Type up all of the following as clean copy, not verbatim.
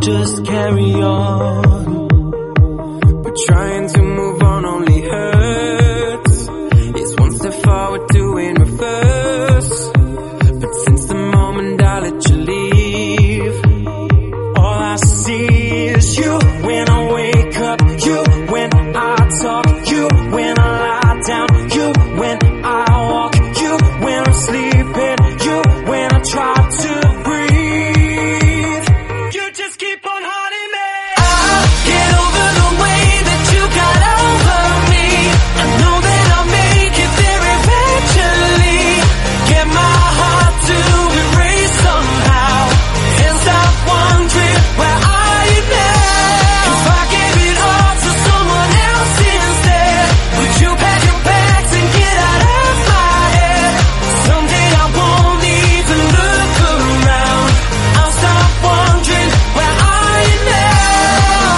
just carry on. But trying to move on only hurts. It's one step forward, two in reverse. But since the moment I let you leave, all I see is you when I wake up, you when I talk, you when I lie down, you when I walk, you when I'm sleeping, you when I try to breathe. You just keep on haunting me. I'll get over the way that you got over me. I know that I'll make it there eventually. Get my heart to erase somehow and stop wondering where are you now. If I gave it all to someone else instead, would you pack your bags and get out of my head? Someday I won't even look around. I'll stop wondering where are you now.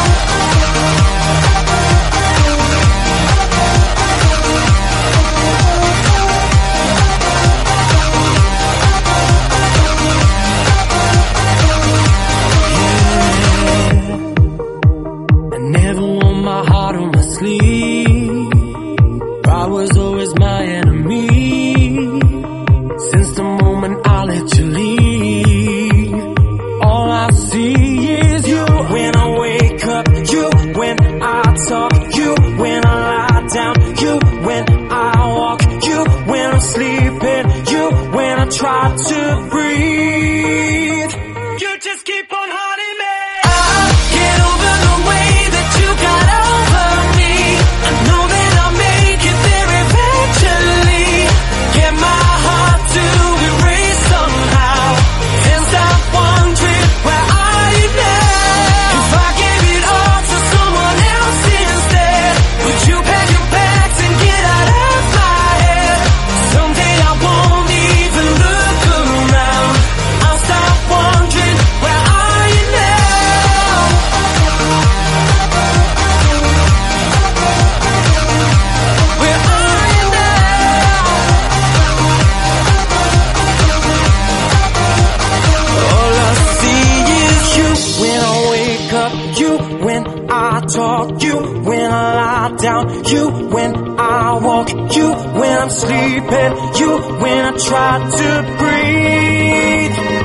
I never want my heart on my sleeve. Pride was always my enemy. Since the moment I let you leave, all I see is you when I wake up, you when I talk, you when I lie down, you when I walk, you when I'm sleeping, you when I try to breathe. You just keep on haunting me. I'll get over the way that you got over me. I know that I'll make it there eventually. Get my heart to erase somehow and stop wondering where are you now. If I gave it all to someone else instead, would you pack your bags and get out of my head? Someday I won't even look around. I'll stop wondering where are you now. Where are you now? All I see is you when I wake up, you when I talk, you when I lie down, you when I walk, you when I'm sleeping, you when I try to breathe.